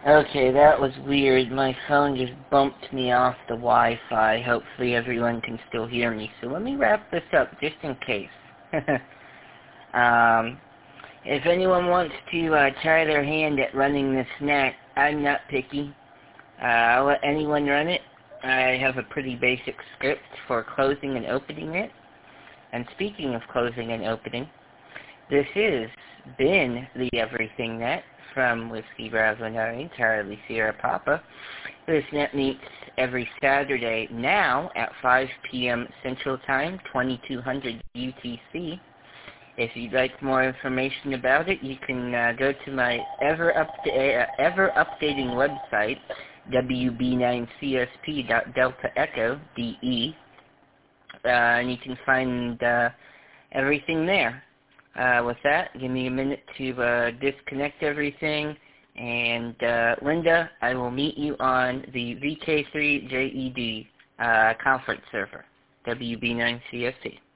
Okay, that was weird. My phone just bumped me off the Wi-Fi. Hopefully everyone can still hear me. So let me wrap this up just in case. If anyone wants to try their hand at running this net, I'm not picky. I'll let anyone run it. I have a pretty basic script for closing and opening it. And speaking of closing and opening, this has been the Everything Net from Whiskey Bravo 9, Charlie Sierra Papa. This net meets every Saturday now at 5 p.m. Central Time, 2200 UTC. If you'd like more information about it, you can go to my ever-updating website, wb9csp.deltaecho.de, and you can find everything there. With that, give me a minute to disconnect everything, and Linda, I will meet you on the VK3JED conference server, WB9CSP.